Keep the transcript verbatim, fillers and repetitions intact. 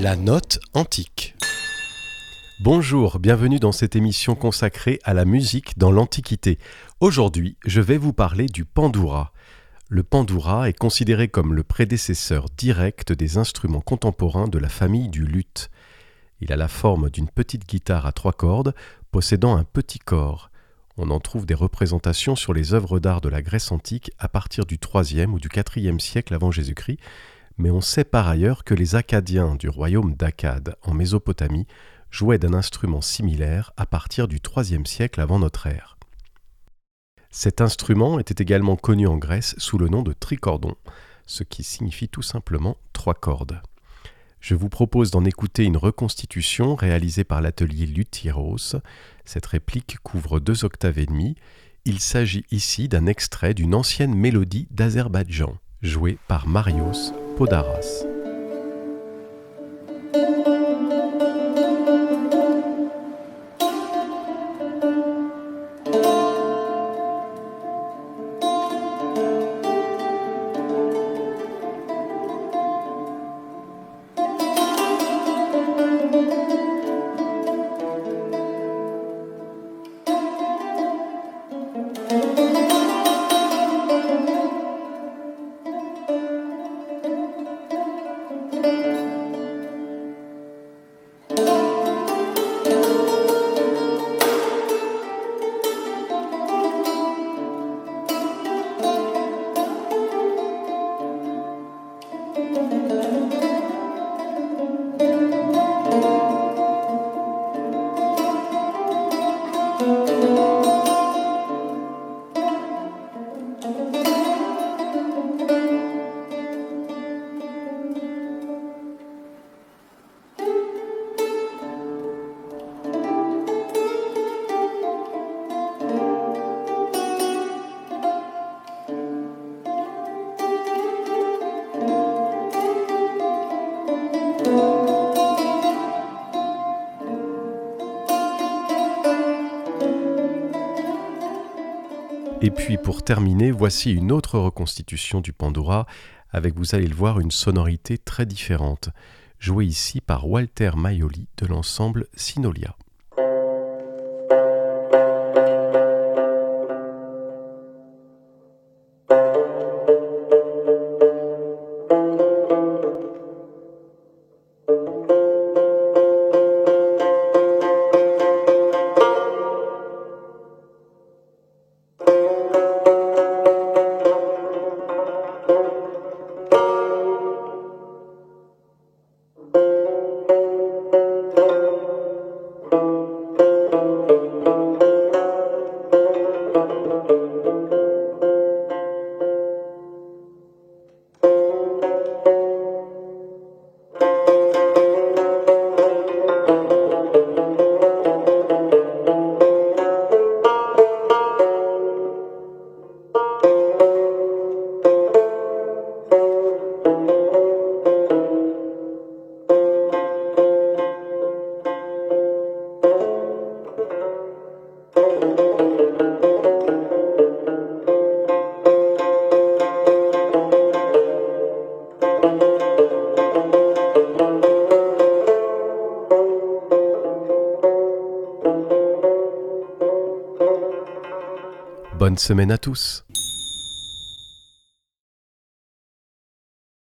La note antique. Bonjour, bienvenue dans cette émission consacrée à la musique dans l'Antiquité. Aujourd'hui, je vais vous parler du pandoura. Le pandoura est considéré comme le prédécesseur direct des instruments contemporains de la famille du luth. Il a la forme d'une petite guitare à trois cordes, possédant un petit corps. On en trouve des représentations sur les œuvres d'art de la Grèce antique à partir du troisième ou du quatrième siècle avant Jésus-Christ, mais on sait par ailleurs que les Akkadiens du royaume d'Akkad en Mésopotamie jouaient d'un instrument similaire à partir du troisième siècle avant notre ère. Cet instrument était également connu en Grèce sous le nom de tricordon, ce qui signifie tout simplement trois cordes. Je vous propose d'en écouter une reconstitution réalisée par l'atelier Luthieros. Cette réplique couvre deux octaves et demie. Il s'agit ici d'un extrait d'une ancienne mélodie d'Azerbaïdjan, jouée par Marios Podaras. Et puis pour terminer, voici une autre reconstitution du pandoura, avec, vous allez le voir, une sonorité très différente, jouée ici par Walter Maioli de l'ensemble Sinolia. Bonne semaine à tous!